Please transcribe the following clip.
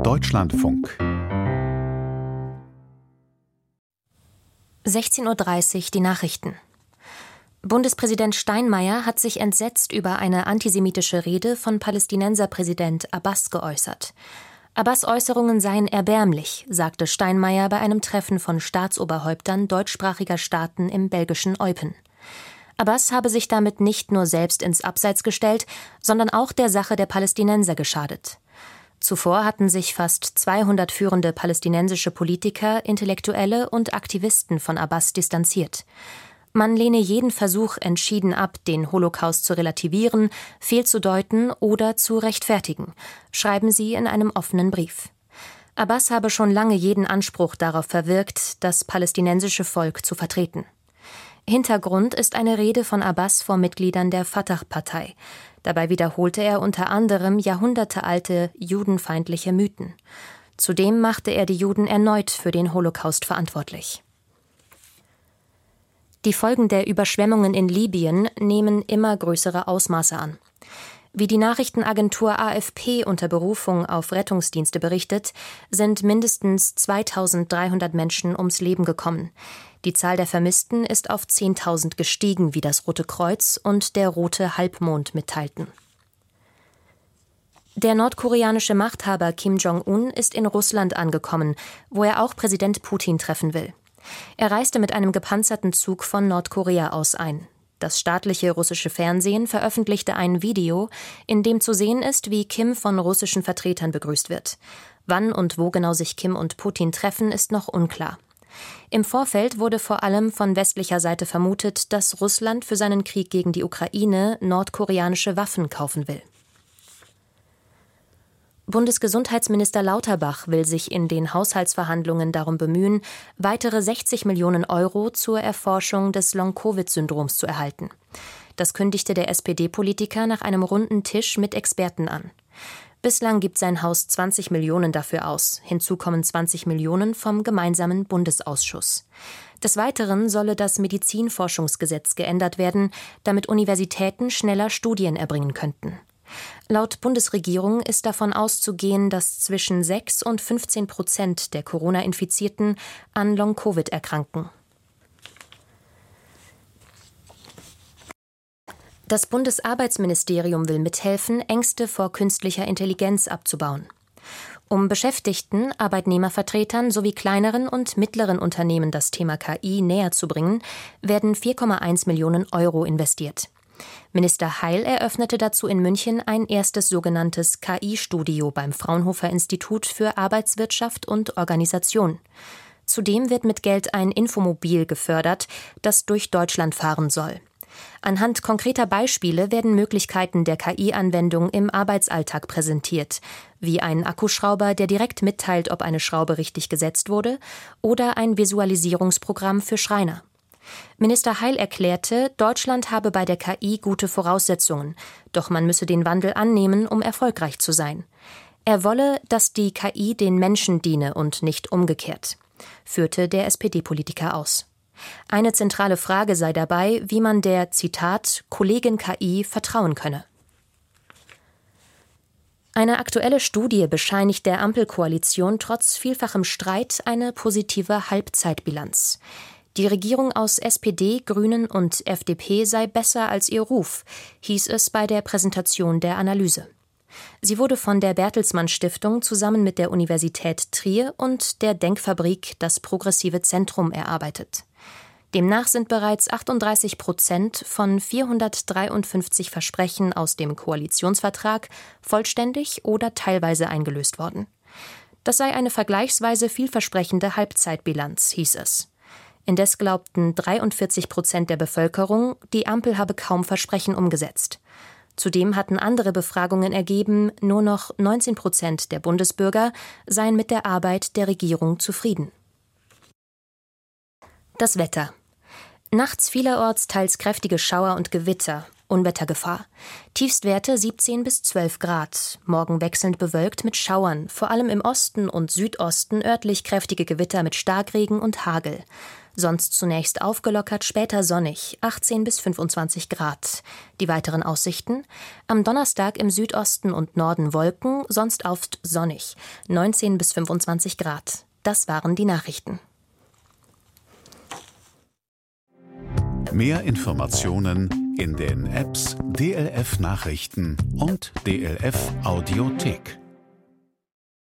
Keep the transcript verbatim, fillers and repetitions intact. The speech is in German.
Deutschlandfunk. sechzehn Uhr dreißig, die Nachrichten. Bundespräsident Steinmeier hat sich entsetzt über eine antisemitische Rede von Palästinenserpräsident Abbas geäußert. Abbas' Äußerungen seien erbärmlich, sagte Steinmeier bei einem Treffen von Staatsoberhäuptern deutschsprachiger Staaten im belgischen Eupen. Abbas habe sich damit nicht nur selbst ins Abseits gestellt, sondern auch der Sache der Palästinenser geschadet. Zuvor hatten sich fast zweihundert führende palästinensische Politiker, Intellektuelle und Aktivisten von Abbas distanziert. Man lehne jeden Versuch entschieden ab, den Holocaust zu relativieren, fehlzudeuten oder zu rechtfertigen, schreiben sie in einem offenen Brief. Abbas habe schon lange jeden Anspruch darauf verwirkt, das palästinensische Volk zu vertreten. Hintergrund ist eine Rede von Abbas vor Mitgliedern der Fatah-Partei. Dabei wiederholte er unter anderem jahrhundertealte judenfeindliche Mythen. Zudem machte er die Juden erneut für den Holocaust verantwortlich. Die Folgen der Überschwemmungen in Libyen nehmen immer größere Ausmaße an. Wie die Nachrichtenagentur A F P unter Berufung auf Rettungsdienste berichtet, sind mindestens zweitausenddreihundert Menschen ums Leben gekommen. Die Zahl der Vermissten ist auf zehntausend gestiegen, wie das Rote Kreuz und der Rote Halbmond mitteilten. Der nordkoreanische Machthaber Kim Jong-un ist in Russland angekommen, wo er auch Präsident Putin treffen will. Er reiste mit einem gepanzerten Zug von Nordkorea aus ein. Das staatliche russische Fernsehen veröffentlichte ein Video, in dem zu sehen ist, wie Kim von russischen Vertretern begrüßt wird. Wann und wo genau sich Kim und Putin treffen, ist noch unklar. Im Vorfeld wurde vor allem von westlicher Seite vermutet, dass Russland für seinen Krieg gegen die Ukraine nordkoreanische Waffen kaufen will. Bundesgesundheitsminister Lauterbach will sich in den Haushaltsverhandlungen darum bemühen, weitere sechzig Millionen Euro zur Erforschung des Long-Covid-Syndroms zu erhalten. Das kündigte der S P D-Politiker nach einem runden Tisch mit Experten an. Bislang gibt sein Haus zwanzig Millionen dafür aus. Hinzu kommen zwanzig Millionen vom gemeinsamen Bundesausschuss. Des Weiteren solle das Medizinforschungsgesetz geändert werden, damit Universitäten schneller Studien erbringen könnten. Laut Bundesregierung ist davon auszugehen, dass zwischen sechs und fünfzehn Prozent der Corona-Infizierten an Long-Covid erkranken. Das Bundesarbeitsministerium will mithelfen, Ängste vor künstlicher Intelligenz abzubauen. Um Beschäftigten, Arbeitnehmervertretern sowie kleineren und mittleren Unternehmen das Thema K I näher zu bringen, werden vier Komma eins Millionen Euro investiert. Minister Heil eröffnete dazu in München ein erstes sogenanntes K I-Studio beim Fraunhofer-Institut für Arbeitswirtschaft und Organisation. Zudem wird mit Geld ein Infomobil gefördert, das durch Deutschland fahren soll. Anhand konkreter Beispiele werden Möglichkeiten der K I-Anwendung im Arbeitsalltag präsentiert, wie ein Akkuschrauber, der direkt mitteilt, ob eine Schraube richtig gesetzt wurde, oder ein Visualisierungsprogramm für Schreiner. Minister Heil erklärte, Deutschland habe bei der K I gute Voraussetzungen, doch man müsse den Wandel annehmen, um erfolgreich zu sein. Er wolle, dass die K I den Menschen diene und nicht umgekehrt, führte der S P D-Politiker aus. Eine zentrale Frage sei dabei, wie man der, Zitat, Kollegin K I vertrauen könne. Eine aktuelle Studie bescheinigt der Ampelkoalition trotz vielfachem Streit eine positive Halbzeitbilanz. Die Regierung aus S P D, Grünen und F D P sei besser als ihr Ruf, hieß es bei der Präsentation der Analyse. Sie wurde von der Bertelsmann Stiftung zusammen mit der Universität Trier und der Denkfabrik Das Progressive Zentrum erarbeitet. Demnach sind bereits achtunddreißig Prozent von vierhundertdreiundfünfzig Versprechen aus dem Koalitionsvertrag vollständig oder teilweise eingelöst worden. Das sei eine vergleichsweise vielversprechende Halbzeitbilanz, hieß es. Indes glaubten dreiundvierzig Prozent der Bevölkerung, die Ampel habe kaum Versprechen umgesetzt. Zudem hatten andere Befragungen ergeben, nur noch neunzehn Prozent der Bundesbürger seien mit der Arbeit der Regierung zufrieden. Das Wetter. Nachts vielerorts teils kräftige Schauer und Gewitter Unwettergefahr. Tiefstwerte siebzehn bis zwölf Grad. Morgen wechselnd bewölkt mit Schauern. Vor allem im Osten und Südosten örtlich kräftige Gewitter mit Starkregen und Hagel. Sonst zunächst aufgelockert, später sonnig, achtzehn bis fünfundzwanzig Grad. Die weiteren Aussichten: Am Donnerstag im Südosten und Norden Wolken, sonst oft sonnig, neunzehn bis fünfundzwanzig Grad. Das waren die Nachrichten. Mehr Informationen in den Apps D L F Nachrichten und D L F Audiothek.